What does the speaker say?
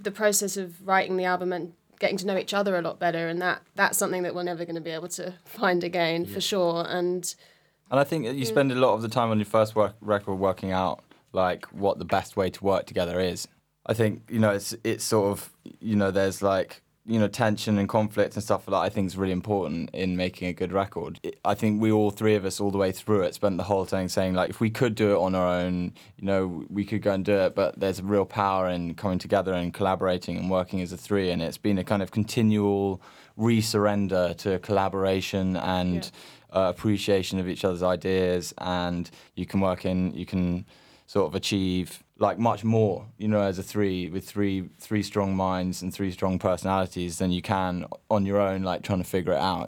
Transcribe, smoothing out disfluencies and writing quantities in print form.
the process of writing the album and getting to know each other a lot better, and that's something that we're never going to be able to find again, for sure. And I think you spend a lot of the time on your first record working out like what the best way to work together is. I think, you know, it's sort of, you know, there's like, you know, tension and conflict and stuff like that. I think is really important in making a good record. I think we all three of us all the way through it spent the whole thing saying like, if we could do it on our own, you know, we could go and do it, but there's a real power in coming together and collaborating and working as a three, and it's been a kind of continual re-surrender to collaboration and appreciation of each other's ideas, and you can sort of achieve like much more, you know, as a three with three strong minds and three strong personalities than you can on your own, like trying to figure it out.